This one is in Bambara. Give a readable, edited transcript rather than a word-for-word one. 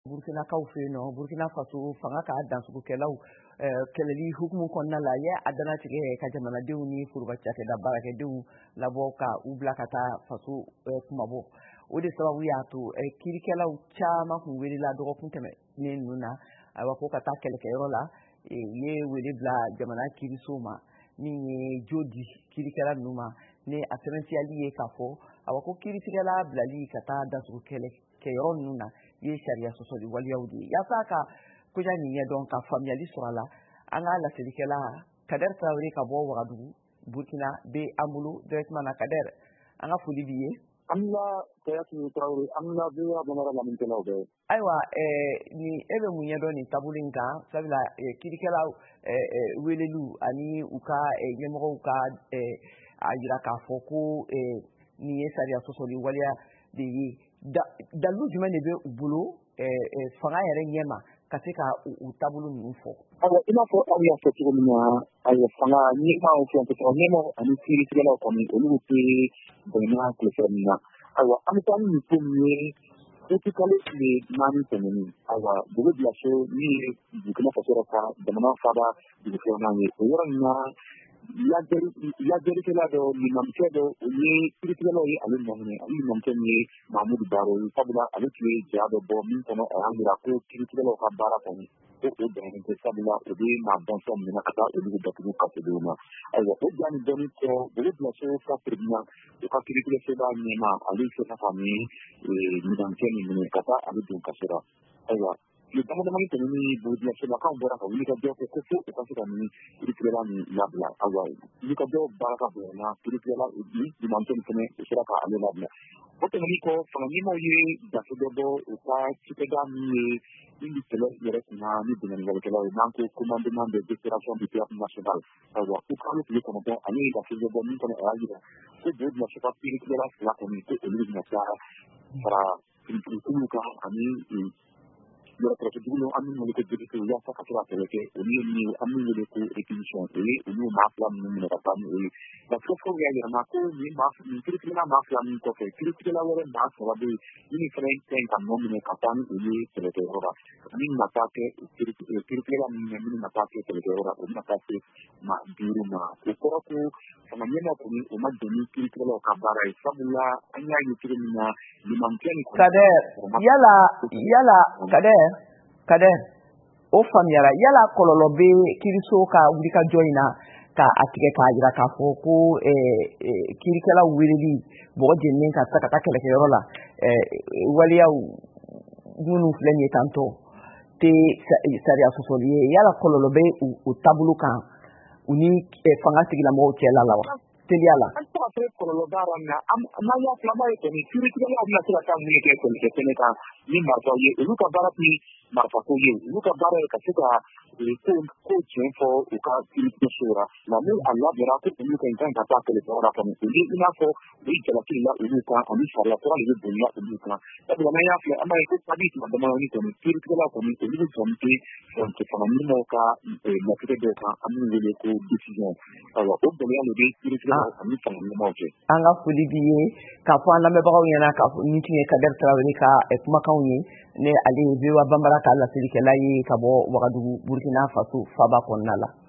Burkinakaw fɛ yen nɔ Burkina Faso fanga ka dansugukɛlaw kɛlɛli hukumu kɔnɔna la ya a danatigɛ ka jamanadenw ni foroba cakɛda baarakɛdenw labɔ ka u bila ka taa faso kumabɔ o de sababu y'a to kirikɛlaw caman kun welela dɔgɔkun tɛmɛnen ninnu na ayiwa ko ka taa kɛlɛkɛyɔrɔ la ye wele bila jamana kiriso ma min ye jo di kirikɛla ninnu ma ni a sɛbɛntiyali ye k'a fɔ ayiwa ko kiritigɛla bilali ka taa dansugukɛyɔrɔ ninnu na ye sariya sɔsɔli waliyaw de ye yaasa ka koja nin ɲɛdɔn ka faamuyali sɔrɔ a la an ka lasɛlikɛla Kader Traoré ka bɔ Wagadugu Burkina bɛ an bolo directement na Kader an ka foli b'i ye. Amina Kayatu Traoré amina bɛ bamara lamɛnnikɛlaw bɛɛ. Ayiwa ni e bɛ mun ɲɛdɔn nin taabolo in kan sabula kirikɛlaw weleliw ani u ka ɲɛmɔgɔw ka a jira k'a fɔ ko nin ye sariya sɔsɔli waliya de ye dalu jumɛn de bɛ u bolo fanga yɛrɛ ɲɛma ka se ka u taabolo ninnu fɔ. Ayiwa i n'a fɔ aw y'a fɔ cogo min na ayiwa fanga ɲɛmaaw fɛn fɛn ɲɛmaaw ani kiiritigɛlaw kɔni olu tɛ bɛnkan tilefɛ min na ayiwa an bɛ taa ni ko min ye etikale tile 4 tɛmɛnen ayiwa dugu bila so min ye Burkina Faso ka jamana faaba dugu filanan ye o yɔrɔ min na lajɛlikɛla dɔ limamikɛ dɔ o ye kiiritigɛlaw ye ale nɔminɛ ale limamikɛ min ye Mahamudu Baro ye sabula ale tun ye jaa dɔ bɔ min kɔnɔ a y'a jira ko kiiritigɛlaw ka baara kɔni ko o bɛnnen tɛ sabula o bɛ maa bɔnsɔn minɛ ka taa olu datugu kasodenw na ayiwa o jaa ni dɔnni kɔ dugu bila so ka tribunal o ka kiiritigɛsoba ɲɛma ale sera ka ni limamikɛ min minɛ ka taa ale don kaso la ayiwa tile damadamani tɛmɛnen Burkina Fasolakaw bɔra ka wulikajɔ kɛ ko fo u ka se ka ni kiiritigɛla min labila ayiwa wulikajɔ baara ka bonyana kiiritigɛla ni limamikɛ min fɛnɛ u sera ka ale labila o tɛmɛnen kɔ fanga ɲɛmaaw ye gafe dɔ bɔ u ka cikɛda min ye min bɛ kɛlɛ yɛrɛ kunna ni bingannikɛlaw ye n'an ko commandement de déclaration du théâtre national ayiwa u kalo tile 9 ale ye gafe dɔ bɔ min kɔnɔ a y'a jira ko Burkina Faso ka kiiritigɛla 2 kɔni ko olu bɛna taa fara kirikiriw kan ani yɔrɔkɔrɔsigiw an bɛ wele ko député yaasa ka se ka kɛlɛ kɛ olu ye min ye an bɛ wele ko réquisition o ye olu maa 2 minnu minɛ ka taa ni o ye nka fɔlɔfɔlɔ y'a jira n na ko nin kiiritigɛla maa 2 min kɔfɛ kiiritigɛla wɛrɛ maa 3 bɛ yen minnu fana ka ɲi ka nɔ minɛ ka taa ni olu ye kɛlɛkɛyɔrɔ la min na taa kɛ kiiritigɛla minnu na taa kɛ kɛlɛkɛyɔrɔ la o bɛna taa se maa 5 ma o kɔrɔ ko fanga ɲɛmaa kɔni o ma jɛn ni kiiritigɛlaw ka baara ye sabula an y'a ye cogo min na limamikɛ ni Kader o faamuyara yala kɔlɔlɔ bɛ kiriso ka wulikajɔ in na ka a tigɛ k'a jira k'a fɔ ko kirikɛlaw weleli bɔgɔ jeninen ka taa ka taa kɛlɛkɛyɔrɔ la waliyaw minnu filɛ nin ye tantɔ tɛ sariya sɔsɔli ye yala kɔlɔlɔ bɛ u taabolo kan u ni fanga tigilamɔgɔw cɛla la wa teliya la. An tɛ se ka fɔ kɔlɔlɔ b'a la nka n'an y'a fɔ an b'a ye kɔni kiiritigɛlaw bɛna se ka taa mun kɛ kɛlɛkɛ kɛnɛ kan ni marifaw ye olu ka baara tɛ marifako ye olu ka baara ye ka se ka ko tiɲɛ fɔ u ka kiiritigɛso la nka n'u a labɛnna ko olu kan ka taa kɛlɛkɛyɔrɔ la kɔni o ye i n'a fɔ u ye jalaki la olu kan ani sariya kura de bɛ bonya olu kan sabula n'an y'a filɛ an b'a ye ko padi tuma damadɔni kɔni kiiritigɛlaw kɔni olu bɛ jɔn tɛ fanga ɲɛmaaw ka latigɛ dɔw kan an b'u wele ko décision ayiwa o gɛlɛya de bɛ kiiritigɛlaw ani fanga ɲɛmaaw cɛ. An ka foli b'i ye k'a fɔ an lamɛnbagaw ɲɛna k'a fɔ nin tun ye Kader Traoré ka kumakanw ye ne ale ye VOA Bambara ka lasɛlikɛla ye ka bɔ Wagadugu Burkina Faso faaba kɔnɔna la.